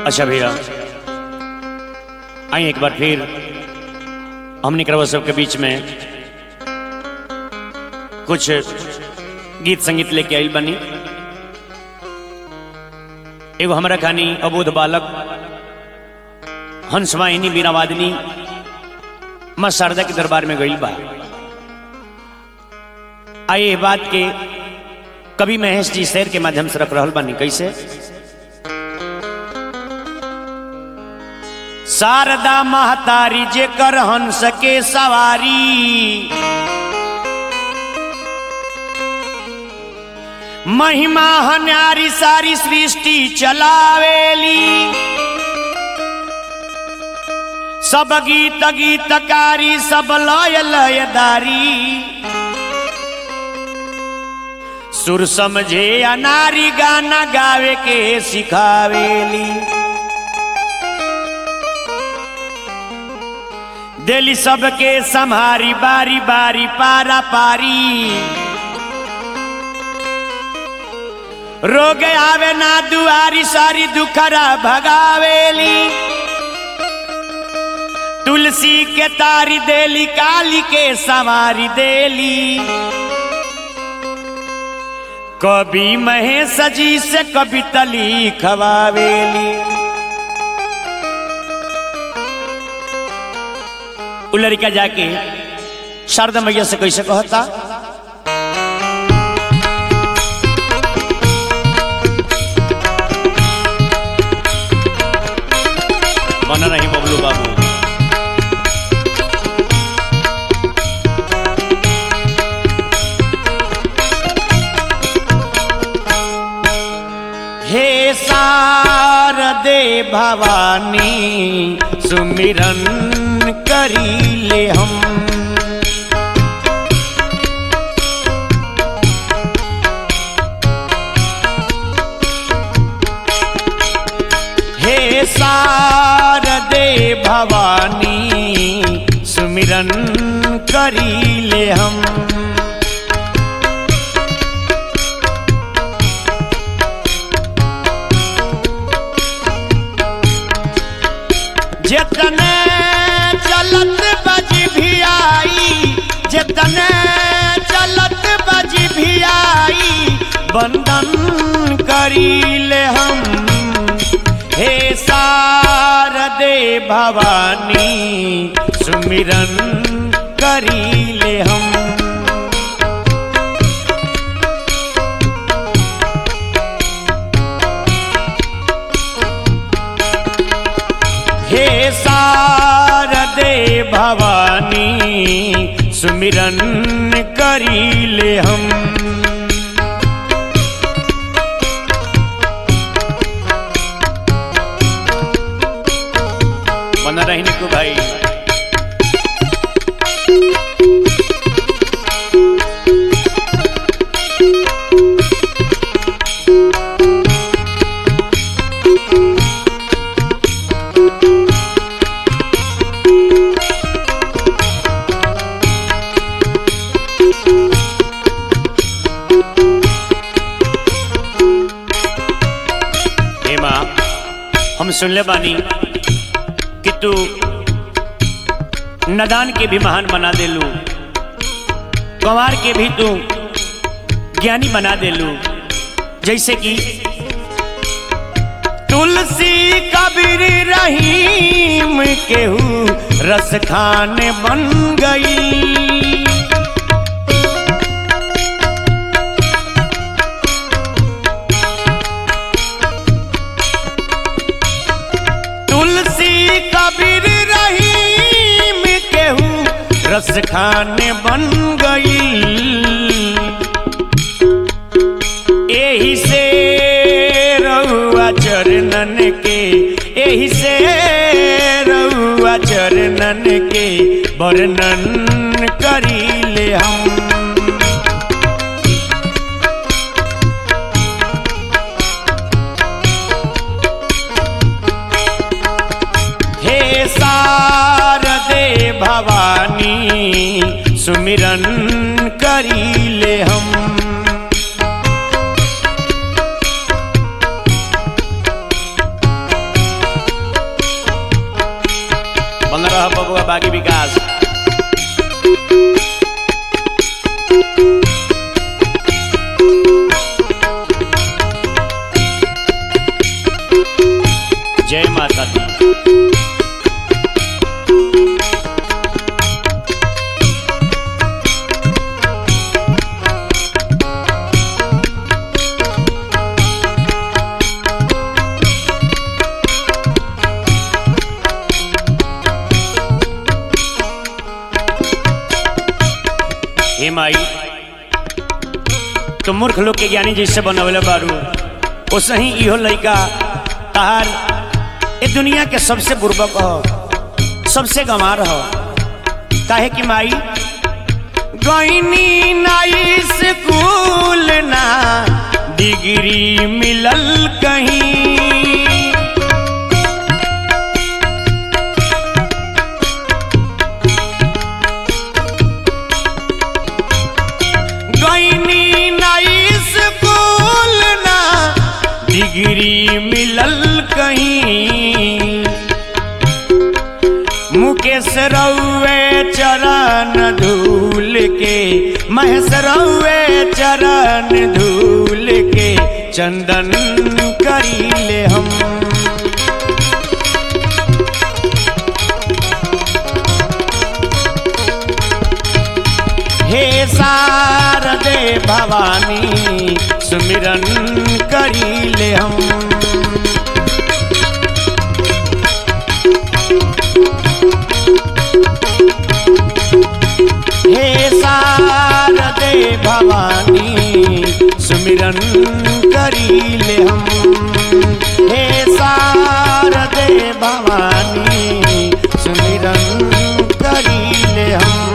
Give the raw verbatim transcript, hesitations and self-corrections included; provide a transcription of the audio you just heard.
अच्छा भैया आई एक बार फिर हमने करवा सबके बीच में कुछ गीत संगीत लेके आई बनी। एगो हमारा कहानी अबोध बालक हंसवाहिनी वीरावादिनी मां शारदा के दरबार में गई बा। आए बात के कवि महेश जी शेर के माध्यम से रख रहल बानी। कैसे शारदा महतारी जेकर हंस के सवारी, महिमा हन्यारी सारी सृष्टि चलावेली, सब गीत गीतकारी सब लय लयदारी, सुर समझे अनारी गाना गावे के सिखावेली, दिली सबके संहारी बारी बारी पारा पारी, रोग आवे ना दुआरी सारी दुखरा भगावेली, तुलसी के तारी देली काली के संवारी देली, कभी महेश जी से कभी तली खवावेली। उ लड़का जाके शारदा मैया से कैसे कहता, बना नहीं बबलू बाबू। हे शारदे भवानी सुमिरन करी ले हम, हे शारदे भवानी सुमिरन करी ले हम, जितने चलत बज भी आई, जितने चलत बज भी आई, बंदन करी ले हम, हे शारदे भवानी सुमिरन करी ले हम। हे शारदे भवानी सुमिरन करी ले हम, बना रहने को भाई। हम सुनले बानी कि तू नदान के भी महान बना देलू, कंवार के भी तू ज्ञानी बना देलू, जैसे कि तुलसी कबीर रहीम केहू रस खान बन गई, कबीर रहीम केहू रस खाने बन गई, एही से रहुआ चरणन के, एही से रहुआ चरणन के वर्णन करी ले हम, शारदे भवानी सुमिरन करी ले हम। रह बबुआ बागी विकास। जय माता दी। हे माई तुम मूर्ख लोग के ज्ञानी जैसे बनवले बारू ओ सही इहो लइका तार ए दुनिया के सबसे बुर्बक हो, सबसे गंवार हो। काहे कि माई गईनी नाई स्कूल ना डिग्री मिलल कहीं, गईनी नाई स्कूल ना डिग्री मिलल कहीं। मुकेश रउए चरण धूल के, महेश रउए चरण धूल के चंदन करीले हम। हे शारदे भवानी सुमिरन करीले हम। हे शारदे भवानी सुमिरन करीले हम। हे शारदे भवानी सुमिरन करीले हम।